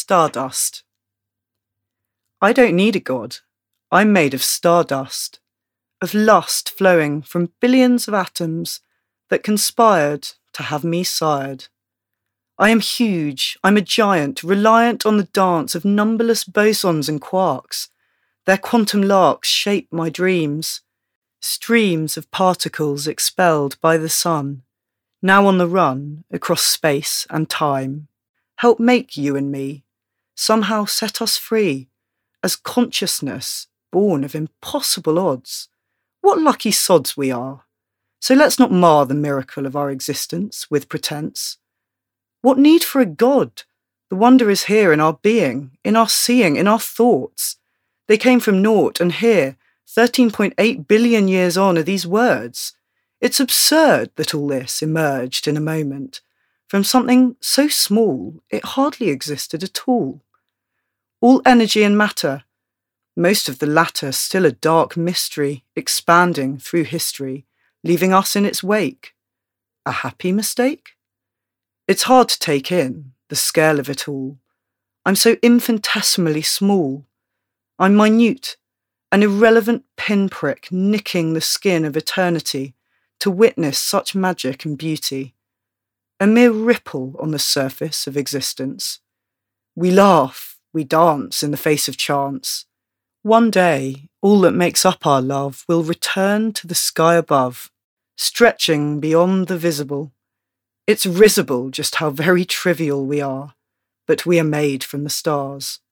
Stardust. I don't need a god. I'm made of stardust, of lust flowing from billions of atoms that conspired to have me sired. I am huge, I'm a giant, reliant on the dance of numberless bosons and quarks. Their quantum larks shape my dreams, streams of particles expelled by the sun, now on the run across space and time. Help make you and me, somehow set us free, as consciousness born of impossible odds. What lucky sods we are. So let's not mar the miracle of our existence with pretense. What need for a god? The wonder is here in our being, in our seeing, in our thoughts. They came from naught, and here, 13.8 billion years on, are these words. It's absurd that all this emerged in a moment, from something so small it hardly existed at all. All energy and matter, most of the latter still a dark mystery expanding through history, leaving us in its wake. A happy mistake? It's hard to take in, the scale of it all. I'm so infinitesimally small. I'm minute, an irrelevant pinprick nicking the skin of eternity to witness such magic and beauty. A mere ripple on the surface of existence. We laugh, we dance in the face of chance. One day, all that makes up our love will return to the sky above, stretching beyond the visible. It's risible just how very trivial we are, but we are made from the stars.